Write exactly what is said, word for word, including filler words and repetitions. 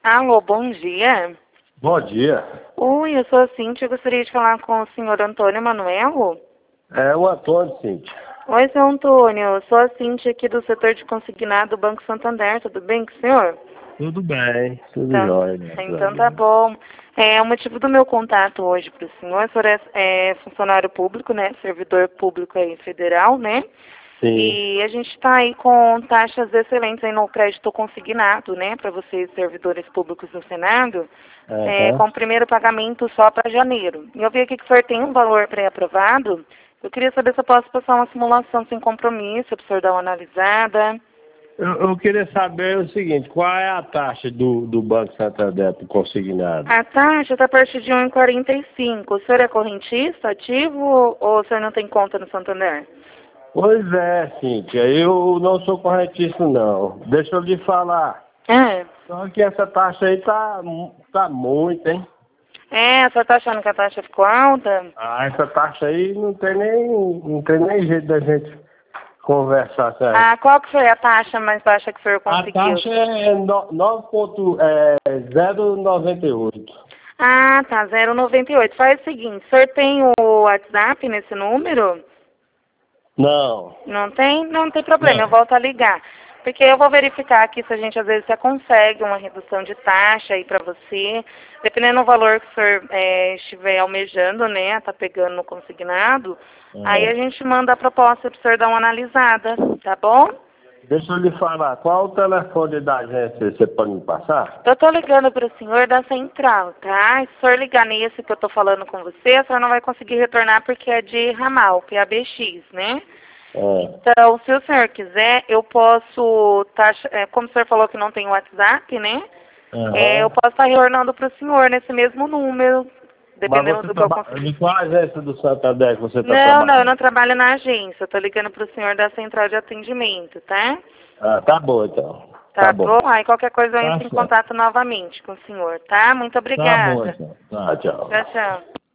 Alô, bom dia. Bom dia. Oi, eu sou a Cíntia, eu gostaria de falar com o senhor Antônio Manuel. É o Antônio, Cíntia. Oi, seu Antônio, eu sou a Cíntia aqui do setor de consignado do Banco Santander, tudo bem com o senhor? Tudo bem, tudo Então, jóia. Né? então tá bom. É, o motivo do meu contato hoje para o senhor, o senhor é, é funcionário público, né, servidor público aí federal, né? Sim. E a gente está aí com taxas excelentes aí no crédito consignado, né, para vocês, servidores públicos do Senado, Uhum. é, com o primeiro pagamento só para janeiro. E eu vi aqui que o senhor tem um valor pré-aprovado. Eu queria saber se eu posso passar uma simulação sem compromisso, para o senhor dar uma analisada. Eu, eu queria saber o seguinte, qual é a taxa do, do Banco Santander para consignado? A taxa está a partir de um vírgula quarenta e cinco. O senhor é correntista, ativo, ou o senhor não tem conta no Santander? Pois é, Cíntia, eu não sou correntista não. Deixa eu lhe falar. É. Só que essa taxa aí tá, tá muito, hein? É, o senhor está achando que a taxa ficou alta? Ah, essa taxa aí não tem nem, não tem nem jeito da gente conversar, sério. Ah, qual que foi a taxa mais baixa que o senhor conseguiu? A taxa é nove ponto zero noventa e oito. Ah, tá, zero vírgula noventa e oito. Faz o seguinte, o senhor tem o WhatsApp nesse número? Não. Não tem? Não, não tem problema, Não. eu volto a ligar. Porque eu vou verificar aqui se a gente às vezes já consegue uma redução de taxa aí para você. Dependendo do valor que o senhor é, estiver almejando, né, tá pegando no consignado, Uhum. aí a gente manda a proposta para o senhor dar uma analisada, tá bom? Deixa eu lhe falar, qual o telefone da agência você pode me passar? Eu tô ligando para o senhor da central, tá? Se o senhor ligar nesse que eu tô falando com você, o senhor não vai conseguir retornar porque é de ramal, P A B X, né? É. Então, se o senhor quiser, eu posso, tá, é, como o senhor falou que não tem WhatsApp, né? Uhum. É, eu posso estar retornando para o senhor nesse mesmo número, dependendo Mas você do que eu traba... conseguir. De qual agência do Santander que você está Não, trabalhando? não, eu não trabalho na agência, eu tô ligando para o senhor da central de atendimento, tá? Ah, tá bom então. Tá, Tá bom. bom? Aí qualquer coisa eu Tá entro em certo. contato novamente com o senhor, tá? Muito Tá bom obrigada. então. Tá, tchau. Tchau, tchau.